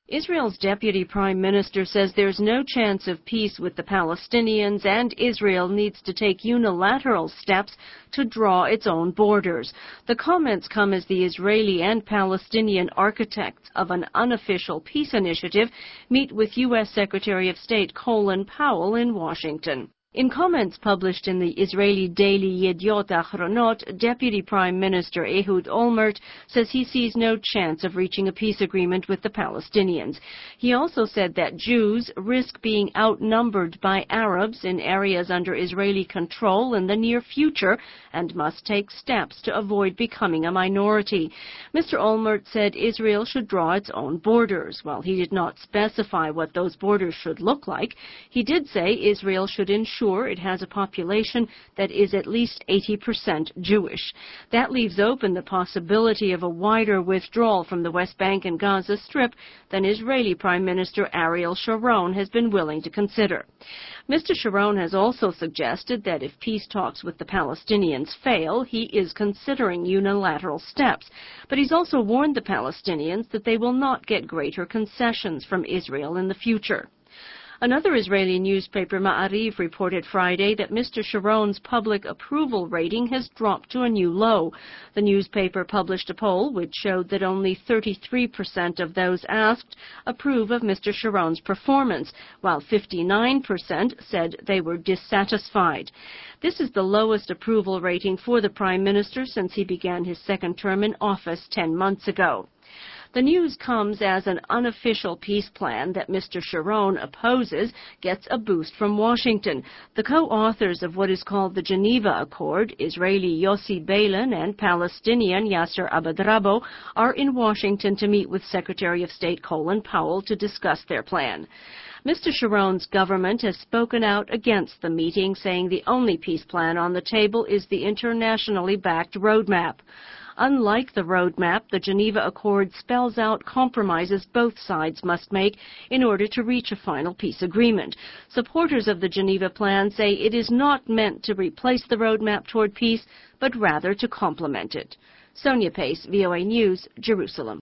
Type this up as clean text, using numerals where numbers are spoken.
Israel's deputy prime minister says there's no chance of peace with the Palestinians, and Israel needs to take unilateral steps to draw its own borders. The comments come as the Israeli and Palestinian architects of an unofficial peace initiative meet with U.S. Secretary of State Colin Powell in Washington. In comments published in the Israeli daily Yediot Ahronot, Deputy Prime Minister Ehud Olmert says he sees no chance of reaching a peace agreement with the Palestinians. He also said that Jews risk being outnumbered by Arabs in areas under Israeli control in the near future and must take steps to avoid becoming a minority. Mr. Olmert said Israel should draw its own borders. While he did not specify what those borders should look like, he did say Israel should ensure it has a population that is at least 80% Jewish. That leaves open the possibility of a wider withdrawal from the West Bank and Gaza Strip than Israeli Prime Minister Ariel Sharon has been willing to consider. Mr. Sharon has also suggested that if peace talks with the Palestinians fail, he is considering unilateral steps. But he's also warned the Palestinians that they will not get greater concessions from Israel in the future. Another Israeli newspaper, Ma'ariv, reported Friday that Mr. Sharon's public approval rating has dropped to a new low. The newspaper published a poll which showed that only 33% of those asked approve of Mr. Sharon's performance, while 59% said they were dissatisfied. This is the lowest approval rating for the Prime Minister since he began his second term in office 10 months ago. The news comes as an unofficial peace plan that Mr. Sharon opposes gets a boost from Washington. The co-authors of what is called the Geneva Accord, Israeli Yossi Beilin and Palestinian Yasser Abadrabo, are in Washington to meet with Secretary of State Colin Powell to discuss their plan. Mr. Sharon's government has spoken out against the meeting, saying the only peace plan on the table is the internationally backed roadmap. Unlike the roadmap, the Geneva Accord spells out compromises both sides must make in order to reach a final peace agreement. Supporters of the Geneva Plan say it is not meant to replace the roadmap toward peace, but rather to complement it. Sonia Pace, VOA News, Jerusalem.